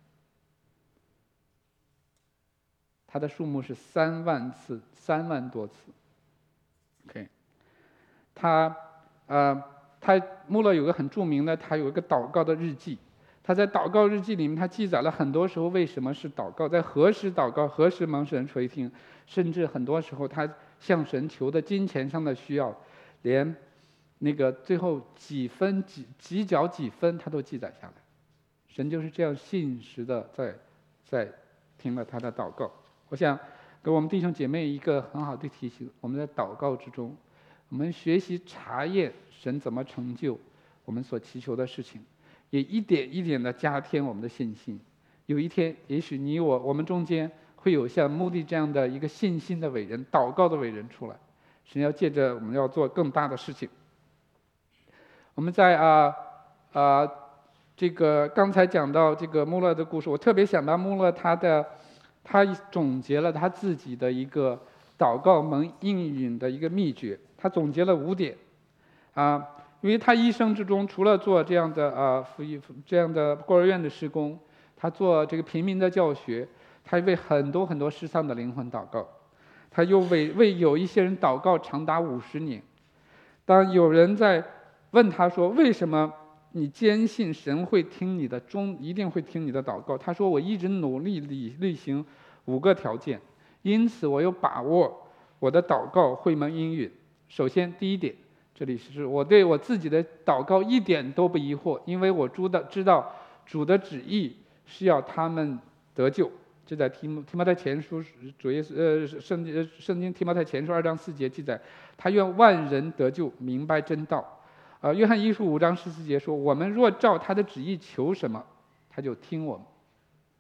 它的数目是三万次，三万多次。OK， 他呃，他穆勒有个很著名的，他有一个祷告的日记。他在祷告日记里面，他记载了很多时候为什么是祷告，在何时祷告，何时蒙神垂听，甚至很多时候他向神求的金钱上的需要，连那个最后几分几几角几分他都记载下来。神就是这样信实的在在听了他的祷告。我想给我们弟兄姐妹一个很好的提醒，我们在祷告之中，我们学习查验神怎么成就我们所祈求的事情，也一点一点的加添我们的信心。有一天，也许你我我们中间会有像穆迪这样的一个信心的伟人，祷告的伟人出来。神要借着我们要做更大的事情。我们在啊啊、呃呃、这个刚才讲到这个穆勒的故事，我特别想到穆勒他的。他总结了他自己的一个祷告蒙应允的一个秘诀，他总结了五点，啊，因为他一生之中除了做这样的啊福音这样的孤儿院的施工，他做这个平民的教学，他为很多很多失丧的灵魂祷告，他又为为有一些人祷告长达五十年。当有人在问他说为什么你坚信神会听你的，终一定会听你的祷告。他说：“我一直努力履履行五个条件，因此我有把握我的祷告会蒙应允。首先，第一点，这里是我对我自己的祷告一点都不疑惑，因为我知道知道主的旨意是要他们得救。”这在提摩提摩太前书主耶稣呃圣经圣经提摩太前书二章四节记载，他愿万人得救，明白真道。呃，约翰一书五章十四节说：“我们若照他的旨意求什么，他就听我们。”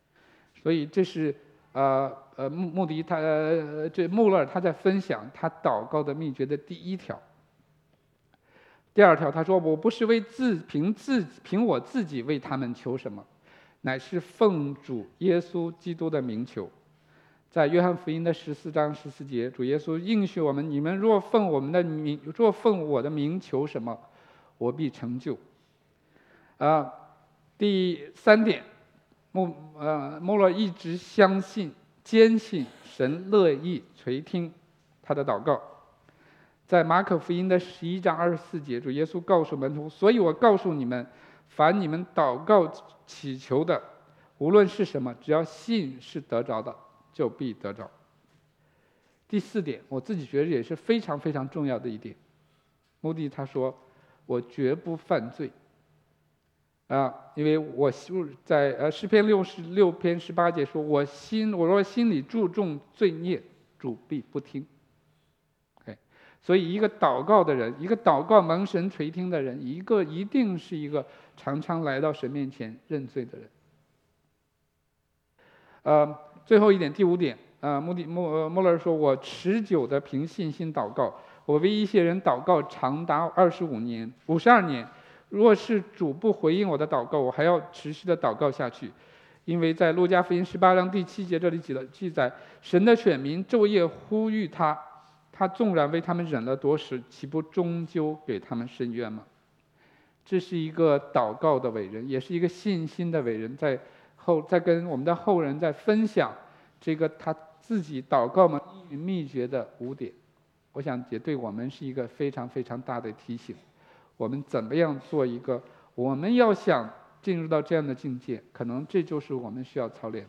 所以这是呃呃穆穆迪他呃这穆勒他在分享他祷告的秘诀的第一条。第二条他说，我不是为自凭自凭我自己为他们求什么，乃是奉主耶稣基督的名求。在约翰福音的十四章十四节，主耶稣应许我们：你们若奉我们的名，若奉我的名求什么，我必成就。啊，第三点，穆呃穆勒一直相信、坚信神乐意垂听他的祷告。在马可福音的十一章二十四节，主耶稣告诉门徒：所以我告诉你们，凡你们祷告祈求的，无论是什么，只要信是得着的，就必得着。第四点，我自己觉得也是非常非常重要的一点。穆迪他说：我绝不犯罪。啊，因为我在呃诗篇六十六篇十八节说：我心我若心里注重罪孽，主必不听。所以，一个祷告的人，一个祷告蒙神垂听的人，一个一定是一个常常来到神面前认罪的人。呃，最后一点，第五点，呃，穆迪穆穆勒说：“我持久的凭信心祷告，我为一些人祷告长达二十五年、五十二年。若是主不回应我的祷告，我还要持续的祷告下去，因为在路加福音十八章第七节这里记了记载，神的选民昼夜呼吁他。”他纵然为他们忍了多时，岂不终究给他们伸冤吗？这是一个祷告的伟人，也是一个信心的伟人，在后在跟我们的后人在分享这个他自己祷告嘛秘诀的五点。我想也对我们是一个非常非常大的提醒。我们怎么样做一个？我们要想进入到这样的境界，可能这就是我们需要操练的。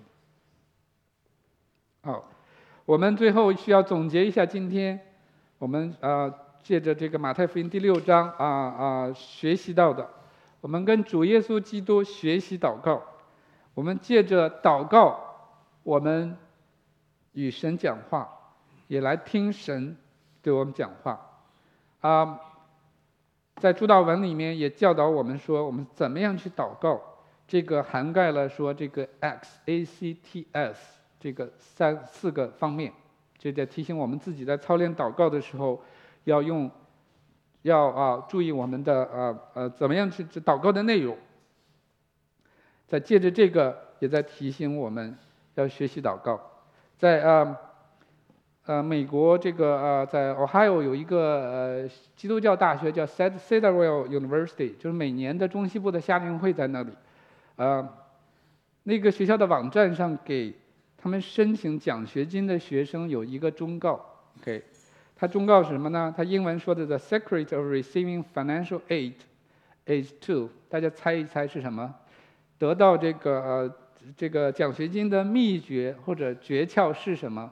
好。我们最后需要总结一下，今天我们啊借着这个马太福音第六章啊啊学习到的，我们跟主耶稣基督学习祷告，我们借着祷告，我们与神讲话，也来听神对我们讲话。啊，在主祷文里面也教导我们说，我们怎么样去祷告，这个涵盖了说这个 X A C T S。这个三四个方面，这在提醒我们自己在操练祷告的时候，要用，要啊注意我们的呃呃怎么样去祷告的内容。在借着这个，也在提醒我们要学习祷告。在呃呃美国这个呃在 Ohio 有一个呃基督教大学叫 Cedarville University， 就是每年的中西部的夏令会在那里，呃那个学校的网站上给他们申请奖学金的学生有一个忠告 ，OK， 他忠告是什么呢？他英文说的 "The secret of receiving financial aid is to"， 大家猜一猜是什么？得到这个呃这个奖学金的秘诀或者诀窍是什么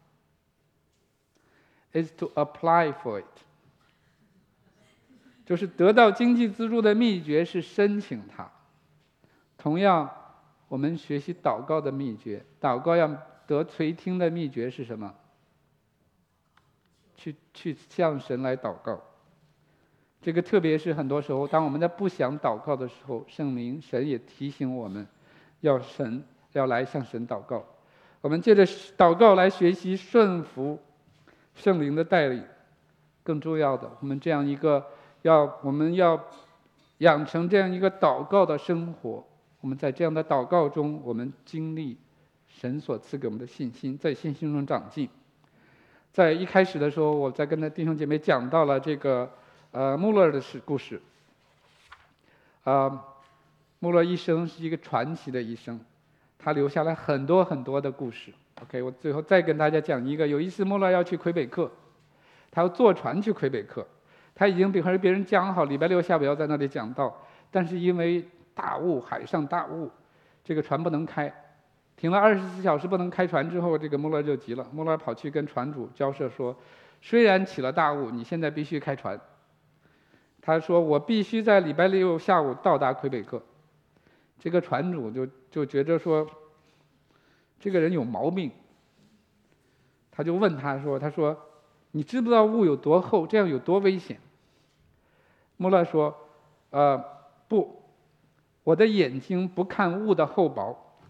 ？Is to apply for it， 就是得到经济资助的秘诀是申请它。同样。我们学习祷告的秘诀，祷告要得垂听的秘诀是什么？去去向神来祷告。这个特别是很多时候，当我们在不想祷告的时候，圣灵神也提醒我们，要神要来向神祷告。我们借着祷告来学习顺服圣灵的带领。更重要的，我们这样一个要我们要养成这样一个祷告的生活。我们在这样的祷告中，我们经历神所赐给我们的信心，在信心中长进。在一开始的时候，我在跟他弟兄姐妹讲到了这个呃穆勒的故事。啊、呃，穆勒一生是一个传奇的一生，他留下来很多很多的故事。OK， 我最后再跟大家讲一个。有一次穆勒要去魁北克，他要坐船去魁北克，他已经和别人讲好礼拜六下午要在那里讲道，但是因为大雾，海上大雾，这个船不能开，停了二十四小时不能开船之后，这个穆勒就急了。穆勒跑去跟船主交涉说：“虽然起了大雾，你现在必须开船。”他说：“我必须在礼拜六下午到达魁北克。”这个船主就就觉着说，这个人有毛病。他就问他说：“他说，你知不知道雾有多厚，这样有多危险？”穆勒说：“呃，不。”我的眼睛不看雾的厚薄，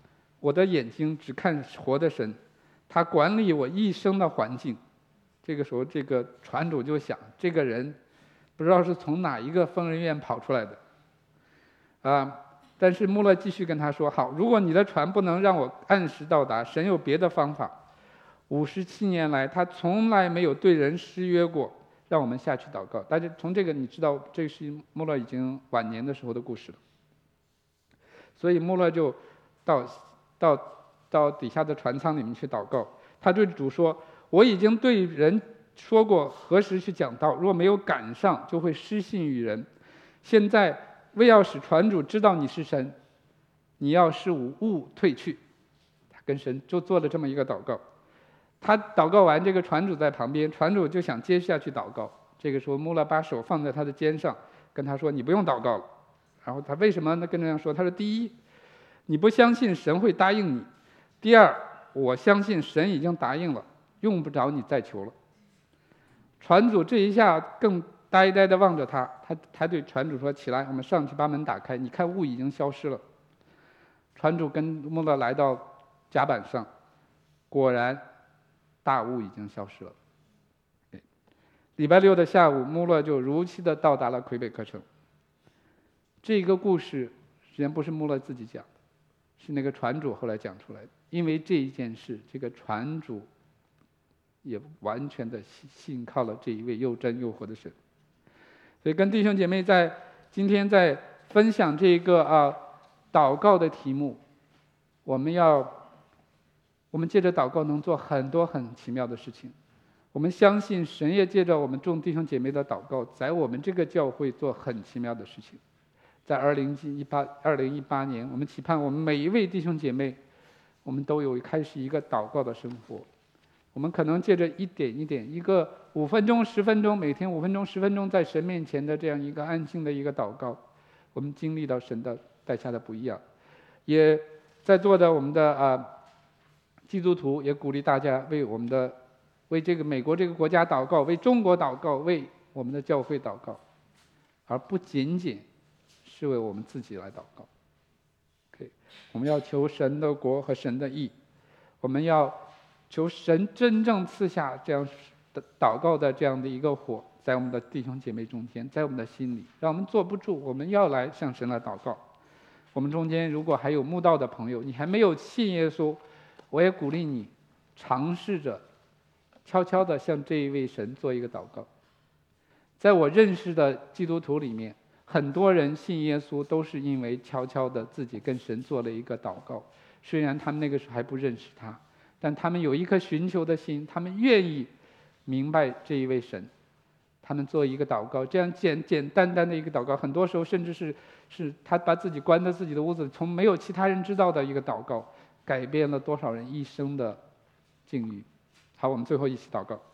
我的眼睛只看活的神，他管理我一生的环境。这个时候，这个船主就想，这个人不知道是从哪一个疯人院跑出来的啊！但是穆勒继续跟他说：“好，如果你的船不能让我按时到达，神有别的方法。五十七年来，他从来没有对人失约过。让我们下去祷告。”大家从这个你知道，这是穆勒已经晚年的时候的故事了。所以穆勒就到到到底下的船舱里面去祷告。他对主说：“我已经对人说过何时去讲道，若没有赶上，就会失信于人。现在为要使船主知道你是神，你要使雾退去。”他跟神就做了这么一个祷告。他祷告完，这个船主在旁边，船主就想接下去祷告。这个时候，穆勒把手放在他的肩上，跟他说：“你不用祷告了。”然后他为什么呢？跟这样说，他说：“第一，你不相信神会答应你；第二，我相信神已经答应了，用不着你再求了。”船主这一下更呆呆地望着他，他他对船主说：“起来，我们上去把门打开，你看雾已经消失了。”船主跟穆勒来到甲板上，果然大雾已经消失了。礼拜六的下午，穆勒就如期的到达了魁北克城。这个故事实际上不是穆勒自己讲的，是那个船主后来讲出来的。因为这一件事，这个船主也完全的信靠了这一位又真又活的神。所以跟弟兄姐妹在今天在分享这个啊祷告的题目，我们要我们借着祷告能做很多很奇妙的事情。我们相信神也借着我们众弟兄姐妹的祷告，在我们这个教会做很奇妙的事情。在二零一八二零一八年，我们期盼我们每一位弟兄姐妹，我们都有开始一个祷告的生活。我们可能借着一点一点，一个五分钟、十分钟，每天五分钟、十分钟，在神面前的这样一个安静的一个祷告，我们经历到神的带下的不一样。也在座的我们的啊基督徒也鼓励大家为我们的为这个美国这个国家祷告，为中国祷告，为我们的教会祷告，而不仅仅是为我们自己来祷告。Okay， 我们要求神的国和神的义，我们要求神真正赐下这样的祷告的这样的一个火，在我们的弟兄姐妹中间，在我们的心里，让我们坐不住，我们要来向神来祷告。我们中间如果还有慕道的朋友，你还没有信耶稣，我也鼓励你尝试着悄悄地向这一位神做一个祷告。在我认识的基督徒里面，很多人信耶稣都是因为悄悄地自己跟神做了一个祷告，虽然他们那个时候还不认识他，但他们有一颗寻求的心，他们愿意明白这一位神，他们做一个祷告，这样简简单单的一个祷告，很多时候甚至是是他把自己关在自己的屋子，从没有其他人知道的一个祷告，改变了多少人一生的境遇。好，我们最后一起祷告。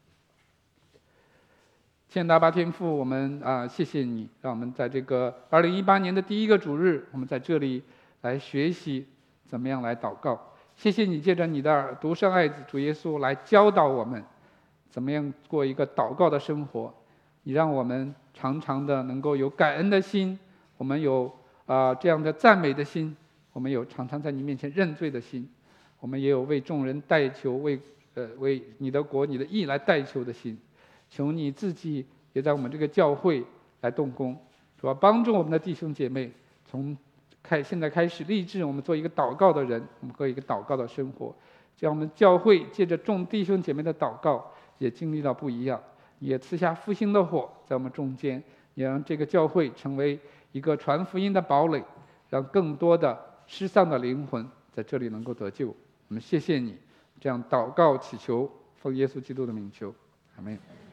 亲爱的阿爸天父，我们啊、呃、谢谢你，让我们在这个二零一八年的第一个主日，我们在这里来学习怎么样来祷告。谢谢你借着你的独生爱子主耶稣来教导我们怎么样过一个祷告的生活。你让我们常常的能够有感恩的心，我们有啊、呃、这样的赞美的心，我们有常常在你面前认罪的心，我们也有为众人代求，为呃为你的国你的义来代求的心。求你自己也在我们这个教会来动工，主要帮助我们的弟兄姐妹从开现在开始立志，我们做一个祷告的人，我们过一个祷告的生活，这样我们教会借着众弟兄姐妹的祷告也经历到不一样，也赐下复兴的火在我们中间，也让这个教会成为一个传福音的堡垒，让更多的失丧的灵魂在这里能够得救。我们谢谢你，这样祷告祈求，奉耶稣基督的名求，阿们。